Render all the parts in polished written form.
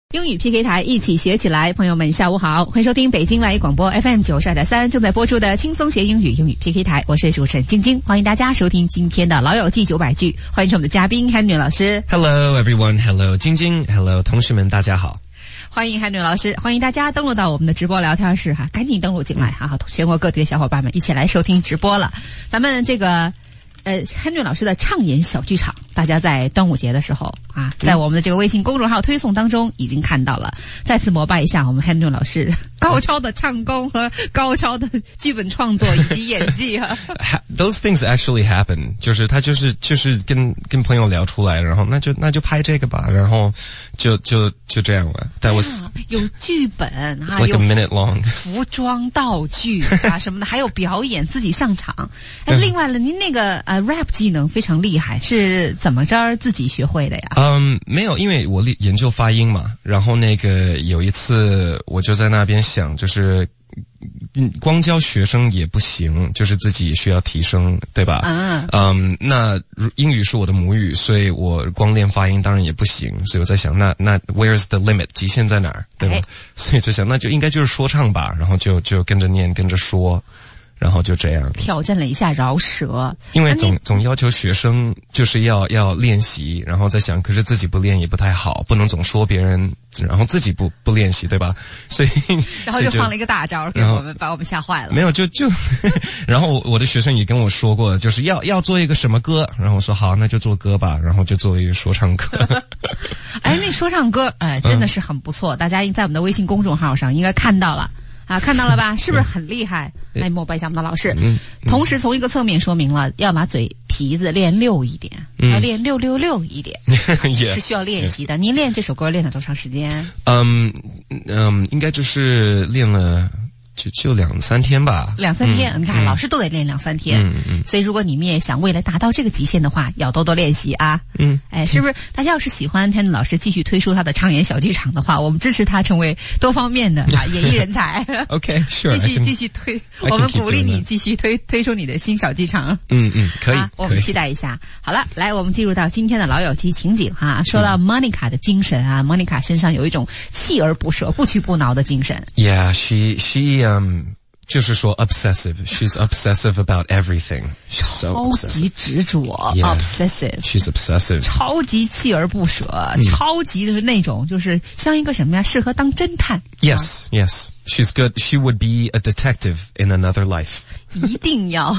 英语 PK 台一起学起来，朋友们下午好，欢迎收听北京外语广播 FM 92.3正在播出的轻松学英语英语 PK 台，我是主持人晶晶，欢迎大家收听今天的老友记900句，欢迎我们的嘉宾 Henry 老师。 Hello everyone, hello 晶晶 hello 同学们大家好， 欢迎 Henry 老师，欢迎大家登录到我们的直播聊天室哈，赶紧登录进来哈，全国各地的小伙伴们一起来收听直播了。咱们这个Henry 老师的畅言小剧场，大家在端午节的时候啊，在我们的这个微信公众号推送当中已经看到了，再次膜拜一下我们 Henry 老师高超的唱功和高超的剧本创作以及演技啊。 Those things actually happen， 就是他就是跟朋友聊出来，然后那就拍这个吧，然后就这样了。That was 有剧本啊， like a minute long， 服装道具啊什么的，还有表演自己上场。另外了，您那个rap 技能非常厉害，是怎么着自己学会的呀？ 没有，因为我研究发音嘛，然后那个有一次我就在那边想，就是光教学生也不行，就是自己需要提升，对吧？那英语是我的母语，所以我光练发音当然也不行，所以我在想，那 where's the limit， 极限在哪儿，对吧？所以就想，那就应该就是说唱吧，然后就跟着念，跟着说。然后就这样挑战了一下饶舌， 因为总要求学生就是要练习，然后再想，可是自己不练也不太好，不能总说别人，然后自己不练习，对吧？所以然后就放了一个大招给我们，把我们吓坏了。 没有就然后我的学生也跟我说过，就是要做一个什么歌，然后我说好，那就做歌吧，然后就做一个说唱歌。 那说唱歌真的是很不错，大家在我们的微信公众号上应该看到了。看到了吧？是不是很厉害？来膜拜一下我们的老师。同时从一个侧面说明了，要把嘴皮子练溜一点，要练666一点，是需要练习的。您练这首歌练了多长时间？ 应该就是练了就2-3天吧。 2-3天，你看老师都得练2-3天。所以如果你们也想未来达到这个极限的话，要多多练习啊。是不是？大家要是喜欢Henry老师继续推出他的畅言小剧场的话，我们支持他成为多方面的演艺人才。 OK， sure， 继续推，我们鼓励你继续推出你的新小剧场。 可以， 我们期待一下。好了，来，我们进入到今天的老友记情景哈。说到 Monica 的精神啊，Monica 身上有一种锲而不舍、不屈不挠的精神。 Yeah, she就是说 obsessive. She's obsessive about everything. She's so obsessive. 超级执着 obsessive. She's obsessive. 超级锲而不舍，超级就是那种就是像一个什么呀，适合当侦探。 Yes. She's good. She would be a detective in another life. 一定要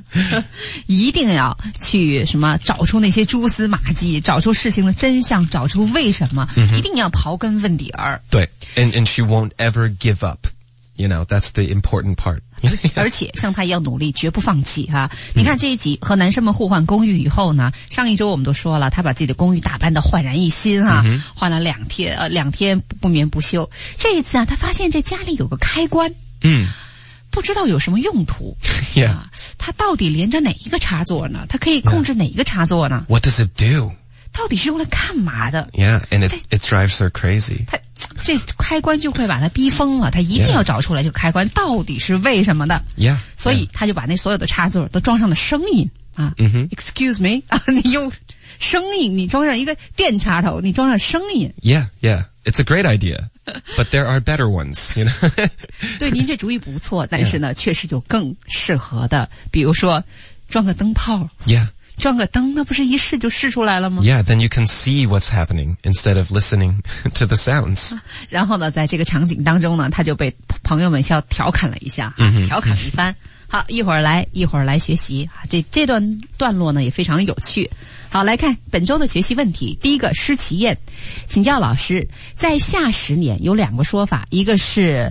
去什么找出那些蛛丝马迹，找出事情的真相，找出为什么，一定要刨根问底儿。 对 ，and she won't ever give up.You know, that's the important part. 而且像他一样努力，绝不放弃哈。你看这一集和男生们互换公寓以后呢，上一周我们都说了，他把自己的公寓打扮得焕然一新哈，换了2天不眠不休。这一次啊，他发现这家里有个开关，不知道有什么用途。他到底连着哪一个插座呢？他可以控制哪一个插座呢 ？What does it do? 到底是用来干嘛的 ？Yeah, and it drives her crazy. 这开关就会把他逼疯了，他一定要找出来这个开关到底是为什么的。所以他就把那所有的插座都装上了声音啊。Excuse me 啊，你用声音，你装上一个电插头，你装上声音。 Yeah, it's a great idea, but there are better ones, you know. 对，您这主意不错，但是呢，确实有更适合的，比如说装个灯泡。装个灯，那不是一试就试出来了吗？ Yeah, then you can see what's happening instead of listening to the sounds. 然后呢，在这个场景当中呢，他就被朋友们调侃了一下，调侃了一番。好，一会儿来学习啊，这段落呢也非常有趣。好，来看本周的学习问题。第一个，施其燕，请教老师，在下10年有2个说法，一个是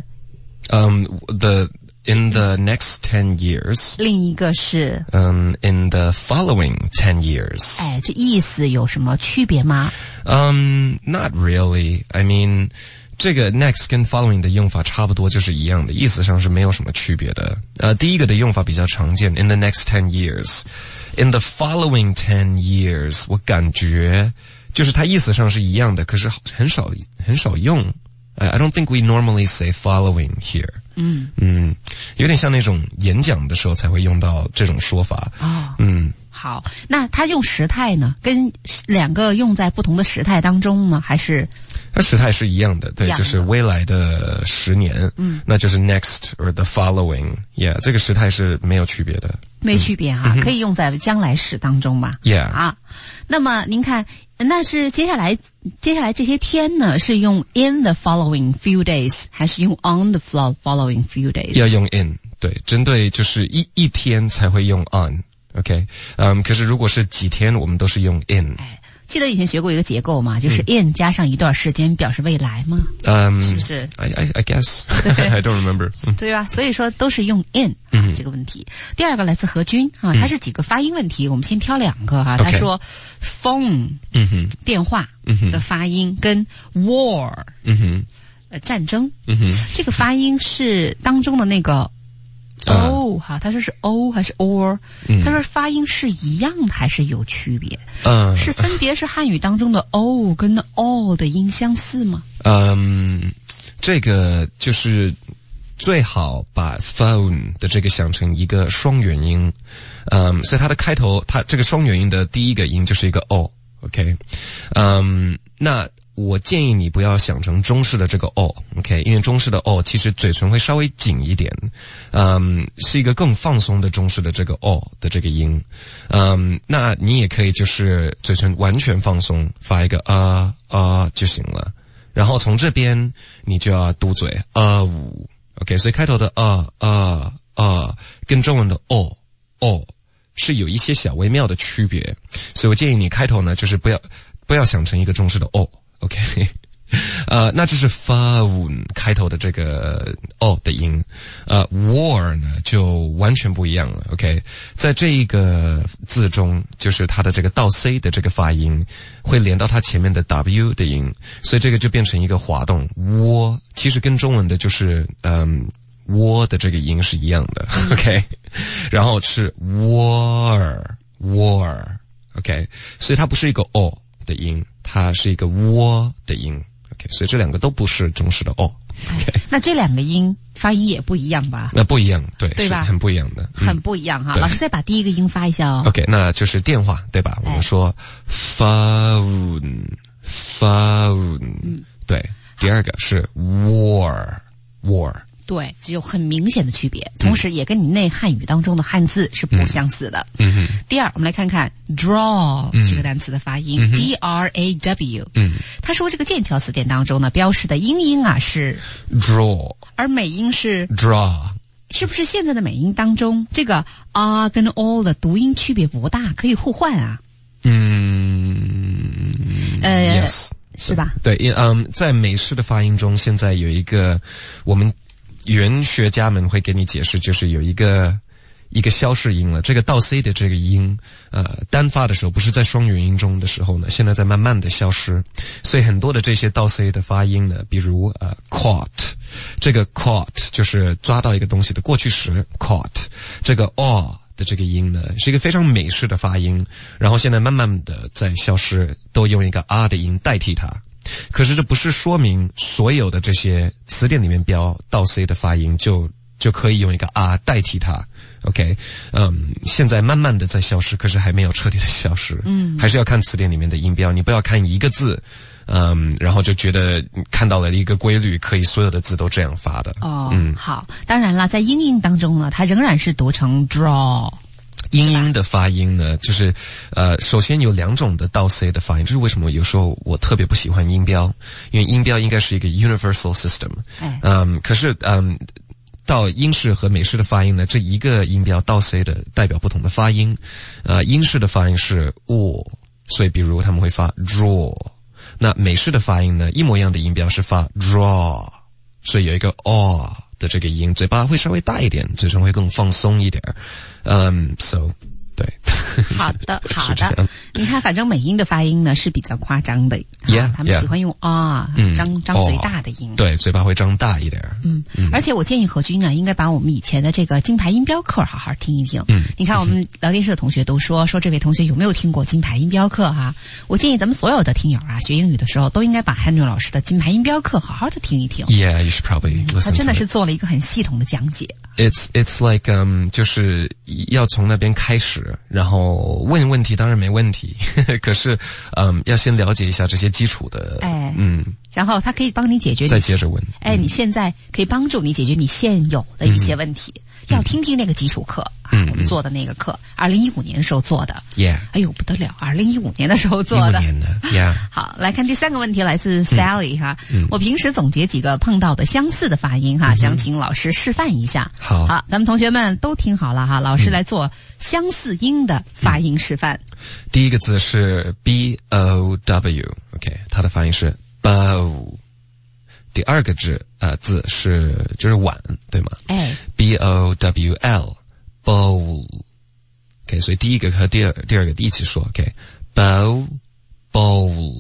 in the next 10 years. 另一个是 in the following 10 years. 这意思有什么区别吗 ？Not really. I mean, 这个 next 跟 following 的用法差不多，就是一样的，意思上是没有什么区别的。第一个的用法比较常见 ，in the next 10 years. In the following 10 years, 我感觉就是它意思上是一样的，可是很少用。I don't think we normally say following here. 有点像那种演讲的时候才会用到这种说法。 好。 好，那它用时态呢？跟两个用在不同的时态当中吗？还是？ 它时态是一样的，对，就是未来的10年，那就是 next or the following， 这个时态是没有区别的， 没区别哈，可以用在将来时当中嘛，那么您看，那是接下来这些天呢，是用 in the following few days， 还是用 on the following few days？ 要用 in， 对，针对就是一天才会用 on，OK， 可是如果是几天，我们都是用 in。 记得以前学过一个结构嘛，就是 in 加上一段时间表示未来吗？是不是 ？I guess I don't remember 对吧？所以说都是用 in 这个问题。第二个来自何军他是几个发音问题，我们先挑2个他说 phone 电话的发音跟 war 战争这个发音是当中的那个。他说是 o 还是 or？他说发音是一样的还是有区别？是分别是汉语当中的 o 跟 all 的音相似吗？ 这个就是最好把 phone 的这个想成一个双元音，所以它的开头，它这个双元音的第一个音就是一个 o，OK，那。我建议你不要想成中式的这个 o，OK， 因为中式的 o 其实嘴唇会稍微紧一点，是一个更放松的中式的这个 o 的这个音，那你也可以就是嘴唇完全放松，发一个就行了，然后从这边你就要嘟嘴OK， 所以开头的跟中文的 o 是有一些小微妙的区别，所以我建议你开头呢就是不要想成一个中式的 o。OK， 那这是 phone 开头的这个 o 的音，war 呢就完全不一样了。OK， 在这一个字中，就是它的这个倒 c 的这个发音会连到它前面的 w 的音，所以这个就变成一个滑动。窝其实跟中文的就是窝的这个音是一样的。OK， 然后是 war，OK， 所以它不是一个 o 的音。它是一个窝的音 ，OK， 所以这2个都不是中式的 o。OK， 那这2个音发音也不一样吧？ 那不一样，对吧？ 很不一样的， 很不一样哈。老师再把第一个音发一下哦。 OK， 那就是电话，对吧？我们说 phone， 对。第二个是 war。 对，只有很明显的区别，同时也跟你内汉语当中的汉字是不相似的。第二，我们来看看 draw 这个单词的发音，draw。他说这个剑桥词典当中呢，标示的英音是 draw， 而美音是 draw。 是不是现在的美音当中，这个跟 all 的读音区别不大，可以互换啊 ？Yes， 是吧？ 对，在美式的发音中，现在有一个我们语言学家们会给你解释，就是有一个消逝音了。这个倒 c 的这个音，单发的时候，不是在双元音中的时候呢，现在在慢慢的消失。所以很多的这些倒 c 的发音呢，比如caught， 这个 caught 就是抓到一个东西的过去时 caught， 这个 的这个音呢，是一个非常美式的发音，然后现在慢慢的在消失，都用一个的音代替它。可是这不是说明所有的这些词典里面标倒 c 的发音就可以用一个代替它。OK， 现在慢慢的在消失，可是还没有彻底的消失。还是要看词典里面的音标，你不要看一个字，然后就觉得看到了一个规律，可以所有的字都这样发的。 好，当然了，在英音当中呢，它仍然是读成 draw。 英音的发音呢，就是首先有2种的倒 c 的发音，这是为什么有时候我特别不喜欢音标，因为音标应该是一个 universal system。可是到英式和美式的发音呢，这一个音标倒 c 的代表不同的发音。英式的发音是 所以比如他们会发 draw， 那美式的发音呢，一模一样的音标是发 draw， 所以有一个的这个音，嘴巴会稍微大一点，嘴唇会更放松一点。So 对， 好的。你看，反正美音的发音呢是比较夸张的，他们喜欢用张嘴大的音， 对，嘴巴会张大一点。 而且我建议何军呢，应该把我们以前的这个金牌音标课好好听一听。你看我们聊天室的同学都说这位同学有没有听过金牌音标课哈？我建议咱们所有的听友学英语的时候都应该把 Henry 老师的金牌音标课好好的听一听。 Yeah, you should probably listen to it. 他真的是做了一个很系统的讲解。 It's like 就是要从那边开始。 始，然后问问题当然没问题，可是要先了解一下这些基础的， 然后他可以帮你解决， 再接着问， 你现在可以帮助你解决你现有的一些问题，要听听那个基础课我们做的那个课，2015年的时候做的，哎呦不得了，2015年的时候做的，好，来看第3个问题，来自 Sally 哈，我平时总结几个碰到的相似的发音哈，想请老师示范一下。好，咱们同学们都听好了哈，老师来做相似音的发音示范。 第一个字是 B-O-W， 它的发音是 bow。第二个字是就是碗，对吗？B-O-W-L bowl。所以第一个和第二个一起说，bow bowl。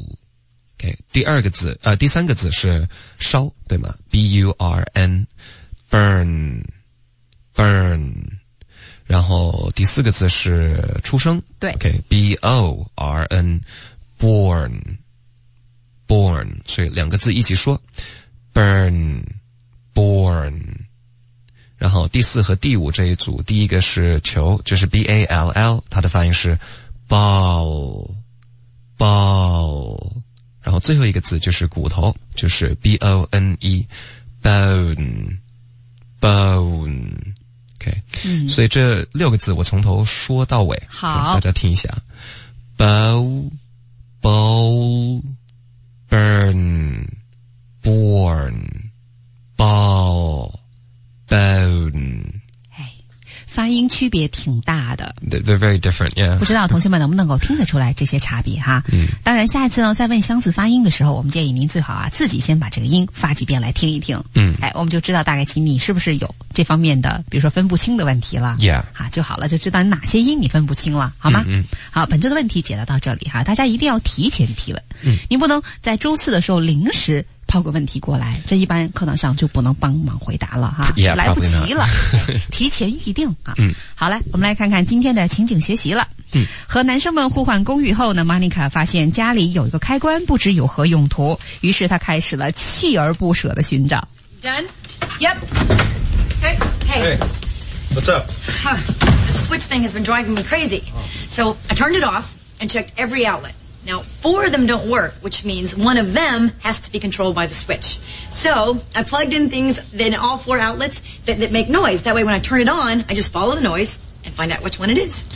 第三个字是烧，对吗？B-U-R-N burn burn。然后第4个字是出生， 对 B-O-R-N born born。所以2个字一起说 burn born。然后第4和第5这一组，第一个是球，就是 B-A-L-L， 它的发音是 ball ball。然后最后一个字就是骨头，就是 B-O-N-E bone bone。所以这6个字我从头说到尾， 好， 大家听一下 bow bowl burn born ball bone。 发音区别挺大的 ，They're very different, yeah。 不知道同学们能不能够听得出来这些差别哈？当然下一次呢，在问相似发音的时候，我们建议您最好自己先把这个音发几遍来听一听。我们就知道大概其你是不是有这方面的，比如说分不清的问题了。就好了，就知道哪些音你分不清了，好吗？好，本周的问题解答到这里哈，大家一定要提前提问。您不能在周4的时候临时抛个问题过来，这一般课堂上就不能帮忙回答了哈，来不及了，提前预定啊。好来，我们来看看今天的情景学习了。和男生们互换公寓后呢，Monica 发现家里有一个开关，不知有何用途，于是她开始了锲而不舍的寻找。 Done? Yep. Hey. What's up? The switch thing has been driving me crazy. So I turned it off and checked every outlet. Now, 4 of them don't work, which means one of them has to be controlled by the switch. So I plugged in things in all 4 outlets that make noise. That way when I turn it on, I just follow the noise and find out which one it is.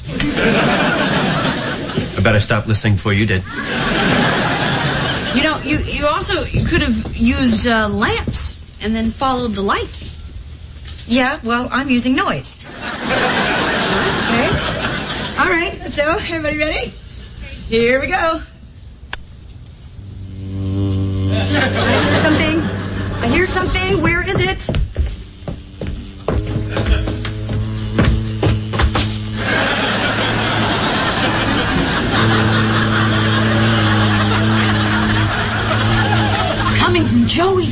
I bet I stopped listening before you did. You know, you also could have used lamps and then followed the light. Yeah, well, I'm using noise. Okay. All right, so everybody ready? Here we go. I hear something. Where is it? It's coming from Joey.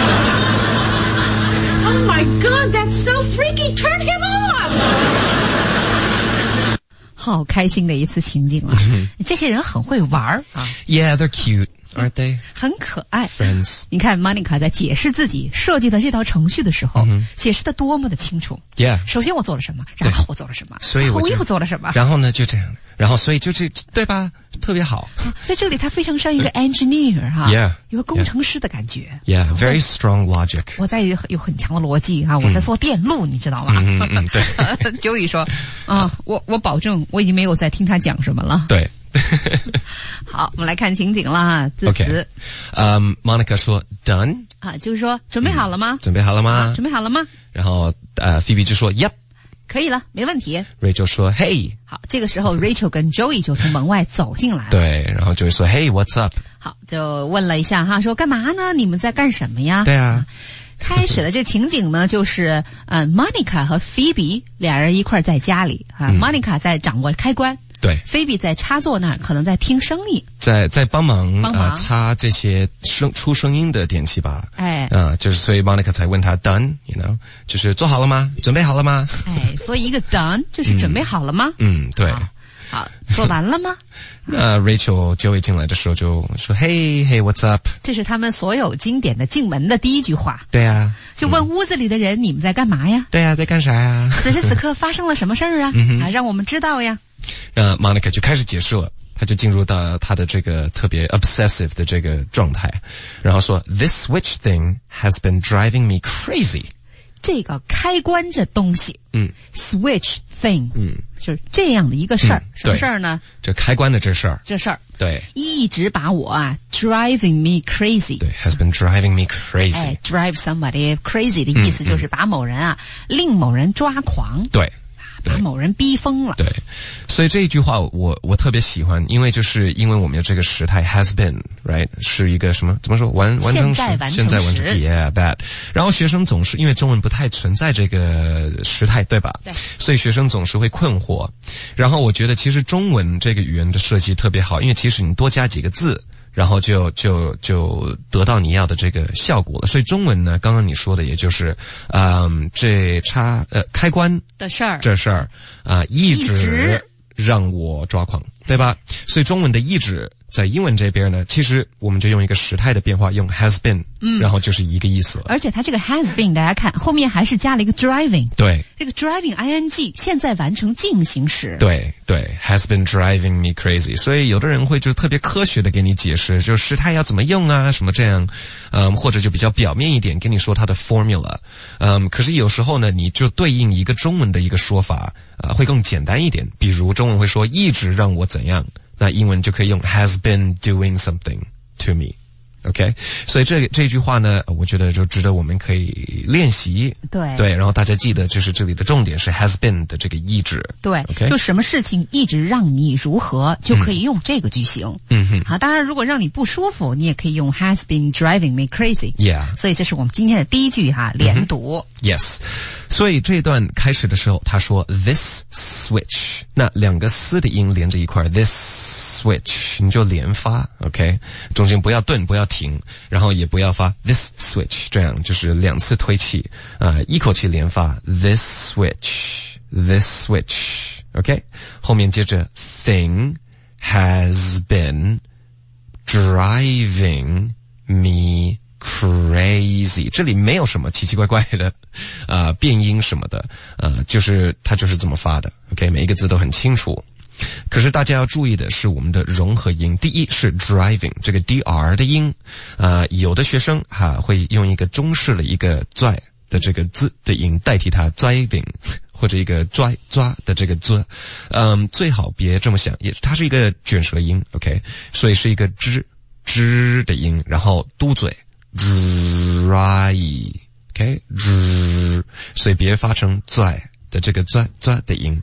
Oh my God, that's so freaky. Turn him off. 好开心的一次情景啊！这些人很会玩啊 ！Yeah, they're cute, aren't they? 很可爱 ，friends。 你看 Monica 在解释自己设计的这套程序的时候，解释的多么的清楚。 Yeah， 首先我做了什么，然后我做了什么， 所以我又做了什么， 然后呢就这样，然后所以就这对吧？特别好。 在这里他非常像一个 engineer 哈 ，Yeah， 有个工程师的感觉。 Yeah, very strong logic。 我在有很强的逻辑哈，我在做电路，你知道吗？ 对。 Joey 说我保证我已经没有在听他讲什么了。 对。 好，我们来看情景了哈，字词。 Monica 说 done 啊，就是说准备好了吗？ 准备好了吗？ 准备好了吗？ 然后Phoebe 就说 Yep。 可以了，没问题。 Rachel 说 Hey。 好，这个时候 Rachel 跟 Joey 就从门外走进来了。 对，然后 Joey 说 Hey, what's up？ 好，就问了一下哈，说干嘛呢？你们在干什么呀？ 对啊。 开始的这情景呢，就是Monica 和 Phoebe 俩人一块在家里啊，Monica 在掌握开关。 对 ，Phoebe 在插座那儿，可能在听声音， 在帮忙擦这些出声音的电器吧。就是所以 Monica 才问他 done， you know， 就是做好了吗？准备好了吗？ 所以一个 done 就是准备好了吗？ 对。 好，做完了吗 ？Rachel Joey 进来的时候就说 Hey, what's up？ 这是他们所有经典的进门的第一句话。 对啊， 就问屋子里的人，你们在干嘛呀？ 对啊，在干啥呀？ 此时此刻发生了什么事儿啊？让我们知道呀。 Monica 就开始解释了，他就进入到他的这个特别 obsessive 的这个状态，然后说 This switch thing has been driving me crazy。 这个开关这东西，switch thing，就是这样的一个事儿，什么事儿呢？ 这开关的这事儿，对， 一直把我driving me crazy， 对 ，has been driving me crazy， drive somebody crazy 的意思就是把某人令某人抓狂， 对。 把某人逼疯了。 对，所以这一句话我特别喜欢，因为我们有这个时态 has been right 是一个什么怎么说完成时，现在完成时 yeah that。然后学生总是因为中文不太存在这个时态，对吧？对，所以学生总是会困惑。然后我觉得其实中文这个语言的设计特别好，因为其实你多加几个字。然后就得到你要的这个效果了。所以中文呢，刚刚你说的也就是，开关的事儿，这事儿一直让我抓狂，对吧？所以中文的一直在英文这边呢，其实我们就用一个时态的变化，用 has been，然后就是一个意思了。 而且它这个 has been， 大家看后面还是加了一个 driving， 对， 这个 driving ing 现在完成进行时， 对 has been driving me crazy。所以有的人会就特别科学的给你解释，就时态要怎么用啊，什么这样，或者就比较表面一点跟你说它的 formula，可是有时候呢，你就对应一个中文的一个说法，会更简单一点。比如中文会说一直让我怎样。那英文就可以用 has been doing something to me， OK？ 所以这句话呢，我觉得就值得我们可以练习。对，然后大家记得，就是这里的重点是 has been 的这个一直。 对， OK？ 就什么事情一直让你如何，就可以用这个句型。好，当然如果让你不舒服，你也可以用 has been driving me crazy。Yeah， 所以这是我们今天的第一句连读。 Yes， 所以这一段开始的时候，他说 this switch， 那两个丝的音连着一块 ，this switch 你就连发 ，OK， 中间不要顿，不要停，然后也不要发 this switch， 这样就是两次推气，一口气连发 this switch，this switch，OK， 后面接着 thing has been driving me crazy， 这里没有什么奇奇怪怪的变音什么的，就是它就是这么发的 ，OK， 每一个字都很清楚。可是大家要注意的是我们的融合音，第一是 driving 这个 dr 的音，有的学生会用一个中式的一个拽的这个字的音代替它 driving， 或者一个抓的这个字，最好别这么想，它是一个卷舌音 ，OK， 所以是一个吱的音，然后嘟嘴 dry， OK， 所以别发成拽的这个拽的音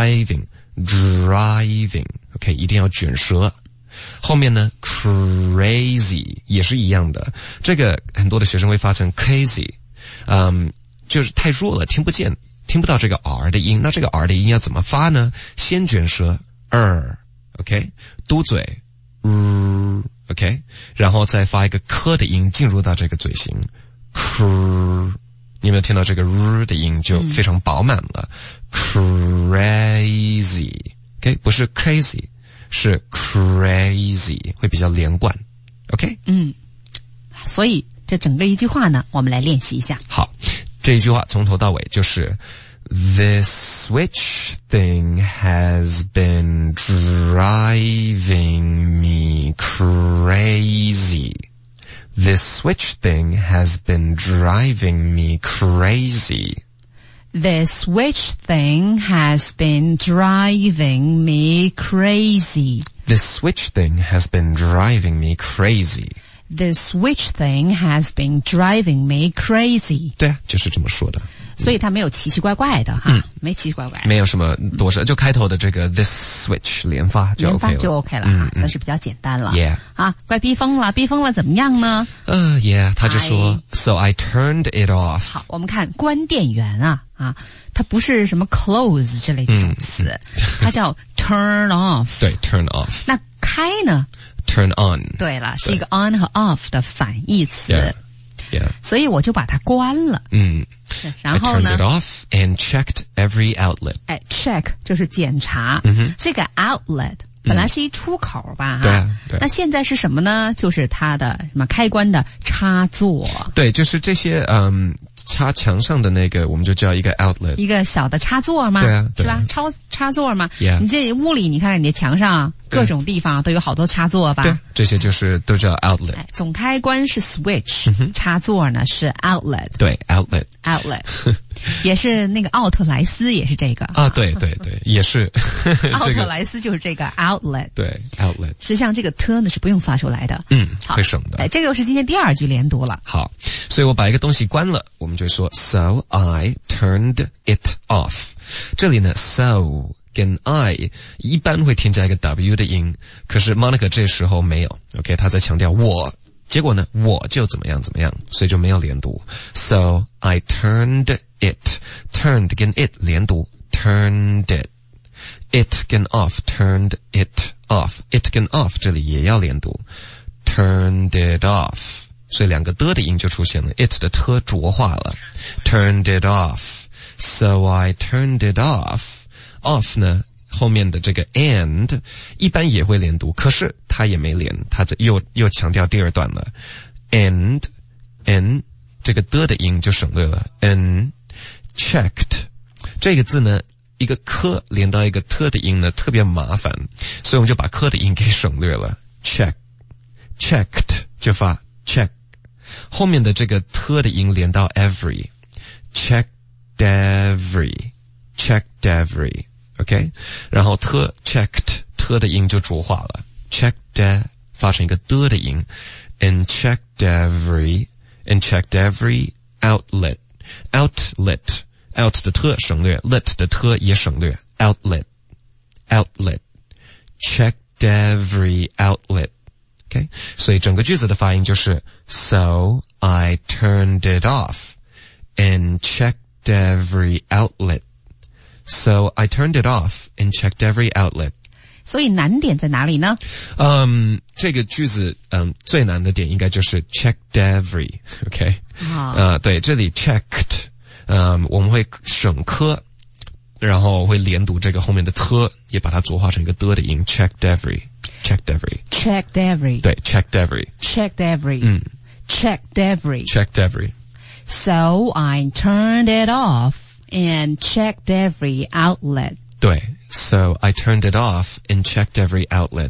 driving， OK， 一定要卷舌。后面呢 crazy 也是一样的，这个很多的学生会发成 crazy， 就是太弱了，听不到这个 r 的音。那这个 r 的音要怎么发呢？先卷舌 OK， 嘟嘴OK， 然后再发一个科的音进入到这个嘴型你有没有听到这个的音就非常饱满了crazy， OK， 不是 crazy， 是 crazy， 会比较连贯 OK。 所以这整个一句话呢，我们来练习一下。 好，这一句话从头到尾就是 This switch thing has been driving me crazy。This switch thing has been driving me crazy. This switch thing has been driving me crazy. This switch thing has been driving me crazy. This switch thing has been driving me crazy. 对啊，就是这么说的。 所以它没有奇奇怪怪的没奇奇怪怪， 没有什么多少，就开头的这个 this switch 连发就 OK 了， 连发就 OK 了算是比较简单了。 Yeah， 怪逼疯了怎么样呢 ？Yeah， 他就说 So I turned it off。 好，我们看关电源它不是什么 close 之类这种词，它叫 turn off。 对 turn off。 那开呢 turn on。 对了，是一个 on 和 off 的反义词。 Yeah， 所以我就把它关了。然后呢 I turned it off and checked every outlet。 check 就是检查。这个 outlet 本来是一出口吧对。 那现在是什么呢？就是它的什么开关的插座。 对，就是这些插墙上的那个我们就叫一个 outlet， 一个小的插座嘛， 对啊， 是吧？插座嘛， Yeah. 你这屋里你看你的墙上各种地方都有好多插座吧？ 对，这些就是都叫 outlet。 总开关是 switch，插座呢是 outlet。 对 outlet 也是那个奥特莱斯也是这个啊，对，也是奥特莱斯就是这个 outlet。 对 outlet。 实际上这个 t 呢是不用发出来的， 会省的。 这个又是今天第2句连读了。 好，所以我把一个东西关了，我们就说 So I turned it off。这里呢 so 跟 I 一般会添加一个 W 的音，可是 Monica 这时候没有 OK， 她在强调我，结果呢我就怎么样，所以就没有连读。 So I turned it， turned 跟 it 连读 turned it， it 跟 off turned it off， it 跟 off 这里也要连读 turned it off， 所以两个的音就出现了， it 的特浊化了 turned it off。 So I turned it off，off 呢后面的这个 and 一般也会连读，可是它也没连，它又强调第二段了 and n 这个的音就省略了 n checked 这个字呢一个科连到一个特的音呢特别麻烦，所以我们就把科的音给省略了 checked 就发 check， 后面的这个特的音连到 every checked every OK， 然后checked 特的音就浊化了 checked 发成一个的音 and checked every outlet out 的特省略 let 的特也省略 outlet checked every outlet OK， 所以整个句子的发音就是 So I turned it off and checked every outlet。So I turned it off and checked every outlet。 所以难点在哪里呢？ 这个句子最难的点应该就是 checked every OK， 对，这里 checked 我们会省科，然后会连读这个后面的特，也把它浊化成一个的音 checked every 对 checked every checked every So I turned it off and checked every outlet。 对 So I turned it off and checked every outlet。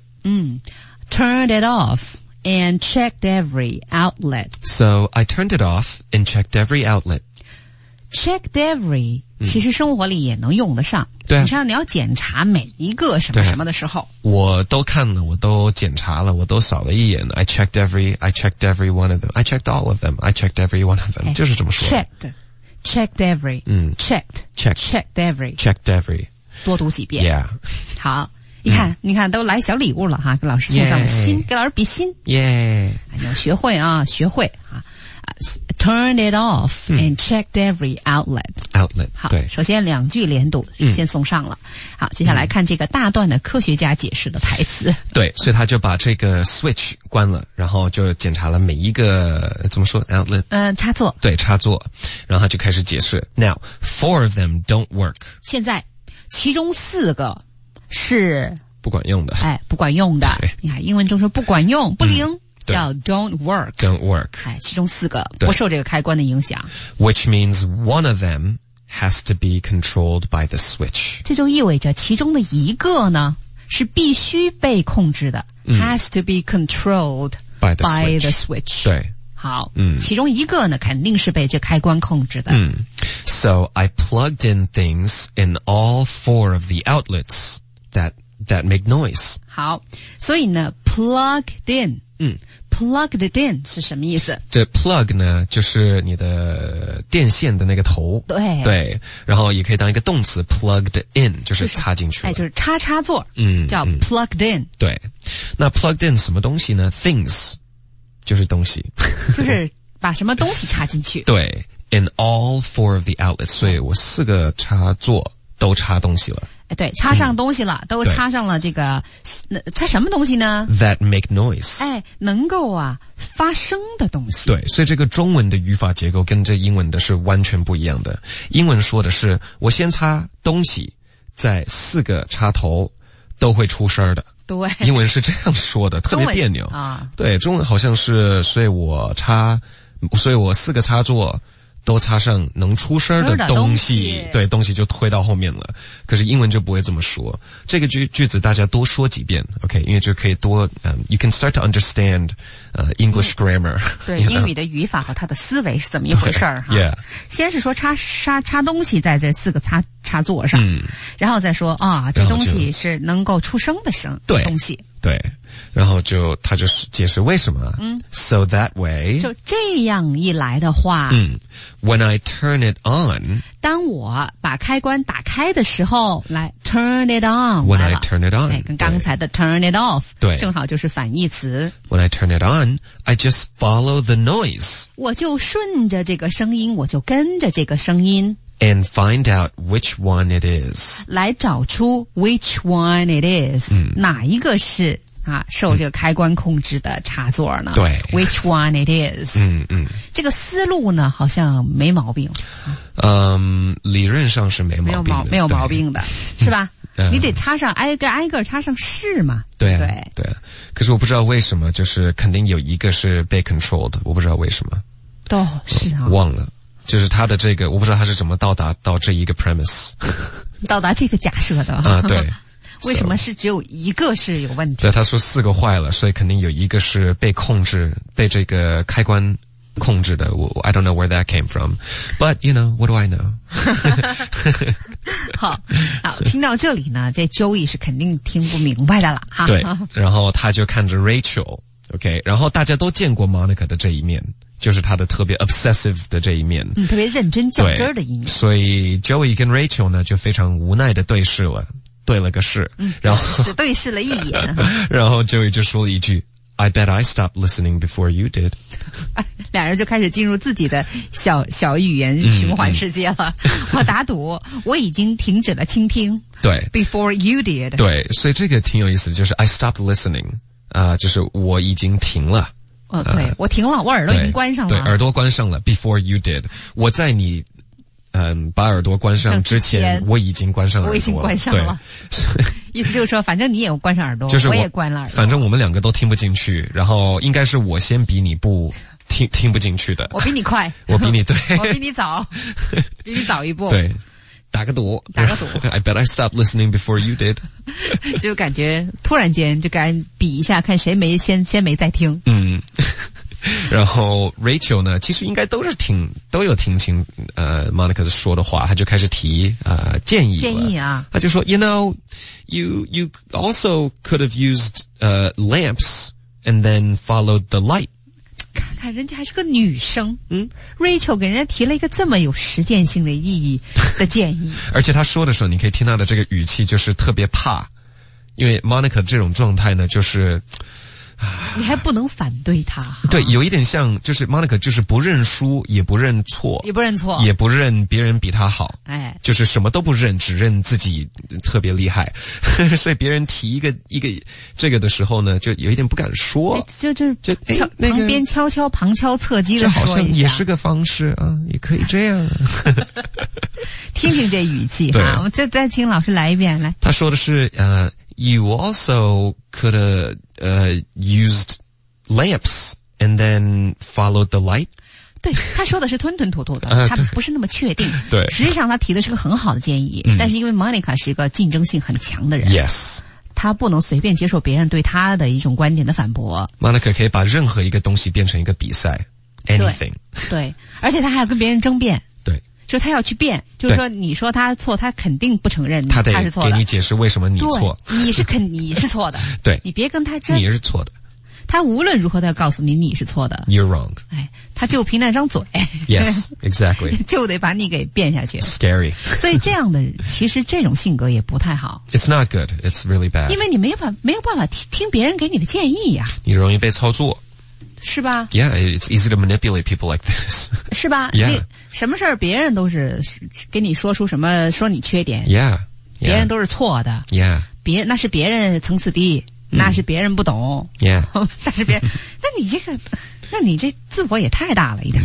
Turned it off and checked every outlet。 So I turned it off and checked every outlet。 Checked every 其实生活里也能用得上。 对啊， 你像你要检查每一个什么什么的时候， 我都看了，我都检查了，我都扫了一眼。I checked every one of them. I checked all of them. I checked every one of them. 就是这么说。 Checked every checked every 多读几遍。 Yeah。 好，你看都来小礼物了哈，给老师送上了心，给老师比心。 耶， 要学会啊。Turned it off and checked every outlet。 好， 对， 首先2句连读先送上了。好，接下来看这个大段的科学家解释的台词。 对，所以他就把这个 switch 关了，然后就检查了每一个怎么说 outlet 插座。 对，插座，然后他就开始解释。Now 4 of them don't work。 现在其中4个是不管用的。 不管用的。你看英文中说不管用，不灵。叫 don't work。 其中4个不受这个开关的影响。 Which means one of them has to be controlled by the switch。 这就意味着其中的一个呢是必须被控制的。has to be controlled by the switch。 对， 好，其中一个呢肯定是被这开关控制的。 So I plugged in things in all 4 of the outlets that make noise。 好，所以呢 plugged in。plugged in 是什么意思？ 这 plug 呢，就是你的电线的那个头。对，然后也可以当一个动词 plugged in， 就是插进去了。 就是插座。叫 plugged in。 对，那 plugged in 什么东西呢？ Things 就是东西， 就是把什么东西插进去。 对 ，in all 4 of the outlets， 所以我4个插座都插东西了。 对，插上东西了，都插上了这个，插什么东西呢 ？That make noise。 能够发声的东西。 对，所以这个中文的语法结构跟这英文的是完全不一样的。英文说的是我先插东西，在4个插头都会出声的。 对， 英文是这样说的，特别别扭对，中文好像是，所以我4个插座都插上能出声的东西，对，东西就推到后面了。可是英文就不会这么说。这个句子大家多说几遍 ，OK， 因为就可以多you can start to understand English grammar。 对，英语的语法和它的思维是怎么一回事儿哈。 Yeah. 先是说插东西在这4个插座上，然后再说这东西是能够出声的东西。 对，然后他就解释为什么。So that way， 就这样一来的话 ，When I turn it on， 当我把开关打开的时候，来 turn it on。When I turn it on， 跟刚才的 turn it off， 对， 正好就是反义词。 When I turn it on， I just follow the noise。 我就顺着这个声音，我就跟着这个声音。 And find out which one it is， 来找出 which one it is，哪一个是受这个开关控制的插座呢？ 对 ，which one it is，这个思路呢好像没毛病， 理论上是没毛病的， 没有毛病的，是吧？你得插上挨个插上是嘛？ 对。可是我不知道为什么，就是肯定有一个是被 controlled， 我不知道为什么。 是啊， 忘了。就是他的这个，我不知道他是怎么到达到这一个 premise， 到达这个假设的对。 为什么是只有一个是有问题？ 对，他说4个坏了，所以肯定有一个是被被这个开关控制的。I don't know where that came from, but you know, what do I know？ 好，听到这里呢，这 Joey 是肯定听不明白的了哈。 对，然后他就看着 Rachel，OK， 然后大家都见过 Monica 的这一面。就是他的特别 obsessive 的这一面， 特别认真较真儿的一面。 所以 Joey 跟 Rachel 呢就非常无奈的对视了，对了个视，然后只对视了一眼， 然后 Joey 就说了一句 "I bet I stopped listening before you did"， 俩人就开始进入自己的小语言循环世界了。我打赌我已经停止了倾听， 对 ，before you did， 对，所以这个挺有意思的，就是 I stopped listening， 就是我已经停了。 对，我停了，我耳朵已经关上了。 对，耳朵关上了。Before you did， 我在你把耳朵关上之前，我已经关上了耳朵。 我已经关上了。意思就是说，反正你也关上耳朵， 就是我也关了耳朵。 反正我们两个都听不进去，然后应该是我先比你不听不进去的。 我比你快， 我比你对， 我比你早，比你早一步。 对。打个赌 I bet I stopped listening before you did 就感觉突然间就该比一下看谁没先没在听。 然后 Rachel 呢其实应该都有听清Monica 说的话，他就开始提建议啊，他就说 You know you also could have used lamps and then followed the light。 看人家还是个女生，Rachel 给人家提了一个这么有实践性的意义的建议， 而且他说的时候，你可以听到的这个语气就是特别怕，因为 Monica 这种状态呢，就是你还不能反对他。 对，有一点像，就是 Monica 就是不认输，也不认错， 也不认别人比他好，就是什么都不认，只认自己特别厉害。所以别人提一个这个的时候呢，就有一点不敢说， 就旁边旁敲侧击的说一下， 好像也是个方式啊，也可以这样。 听听这语气哈，我们再请老师来一遍来。 他说的是You also could have used lamps and then followed the light。 对，他说的是吞吞吐吐的，他不是那么确定。 对， 实际上他提的是个很好的建议，但是因为 Monica 是一个竞争性很强的人。 Yes。 他不能随便接受别人对他的一种观点的反驳。 Monica 可以把任何一个东西变成一个比赛 ，anything。 对，而且他还要跟别人争辩。 对， 就他要去辩，就是说你说他错，他肯定不承认他是错的， 他得给你解释为什么你错。 你是错的。 对， 你别跟他争， 你是错的。 他无论如何都要告诉你是错的。 You're wrong。 他就凭那张嘴。 Yes, exactly。 就得把你给辩下去。 Scary。 所以这样的，其实这种性格也不太好。 It's not good. It's really bad。 因为你没有办法听别人给你的建议呀。 你容易被操作。 是吧 ？Yeah, it's easy to manipulate people like this。 是吧 ？Yeah。 什么事儿别人都是给你说出什么，说你缺点。 Yeah。 别人都是错的。 Yeah。 那是别人层次低。那是别人不懂。 Yeah。 但是别人，那你这自我也太大了一点。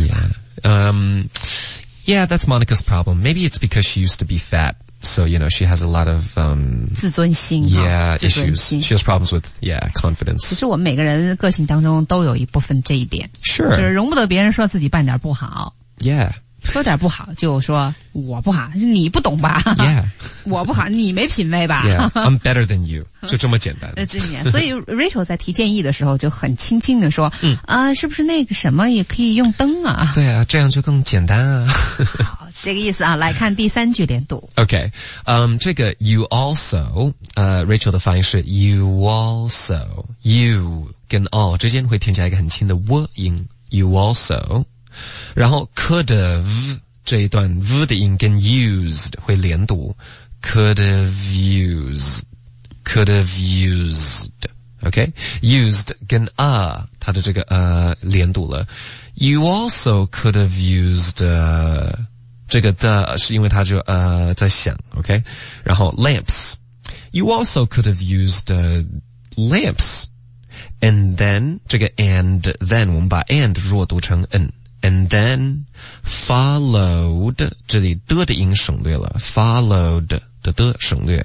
Yeah. Yeah, that's Monica's problem. Maybe it's because she used to be fat. So, you know, she has a lot of, 自尊心 Yeah, issues. She has problems with, confidence. 其实我们每个人个性当中都有一部分这一点。 Sure. 就是容不得别人说自己半点不好。 Yeah. 说点不好就说我不好，你不懂吧 Yeah 我不好，你没品味吧 Yeah, I'm better than you. 就这么简单。 这里面，所以 Rachel 在提建议的时候就很轻轻的说，是不是那个什么也可以用灯啊？ 对啊，这样就更简单啊。 好，这个意思啊。来看第3句连读。 OK， 这个 you also， Rachel 的发音是 you also， you 跟 all 之间会添加一个很轻的 w 音 ，you also， 然后 could have 这一段 v 的音跟 used 会连读 ，could have used。Could have used, OK? Used 跟它的这个连读了。You also could have used 这个的是因为它就在响 ，OK? 然后 lamps, you also could have used lamps. And then 这个 and then 我们把 and 弱读成 n。And then followed 这里的音省略了 ，followed 的省略